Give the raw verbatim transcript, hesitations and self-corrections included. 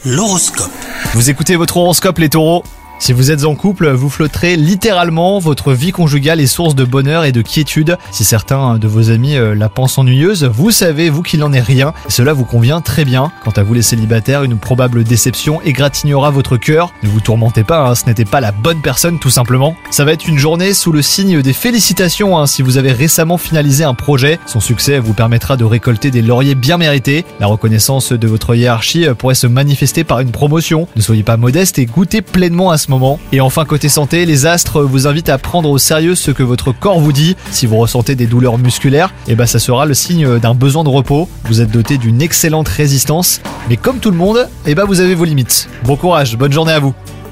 L'horoscope. Vous écoutez votre horoscope les taureaux ? Si vous êtes en couple, vous flotterez littéralement, votre vie conjugale est source de bonheur et de quiétude. Si certains de vos amis euh, la pensent ennuyeuse, vous savez, vous, qu'il n'en est rien, et cela vous convient très bien. Quant à vous les célibataires, une probable déception égratignera votre cœur. Ne vous tourmentez pas, hein, ce n'était pas la bonne personne tout simplement. Ça va être une journée sous le signe des félicitations hein, si vous avez récemment finalisé un projet. Son succès vous permettra de récolter des lauriers bien mérités. La reconnaissance de votre hiérarchie pourrait se manifester par une promotion. Ne soyez pas modeste et goûtez pleinement à ce moment. Et enfin côté santé, les astres vous invitent à prendre au sérieux ce que votre corps vous dit. Si vous ressentez des douleurs musculaires, eh ben ça sera le signe d'un besoin de repos. Vous êtes doté d'une excellente résistance, mais comme tout le monde, eh ben vous avez vos limites. Bon courage, bonne journée à vous.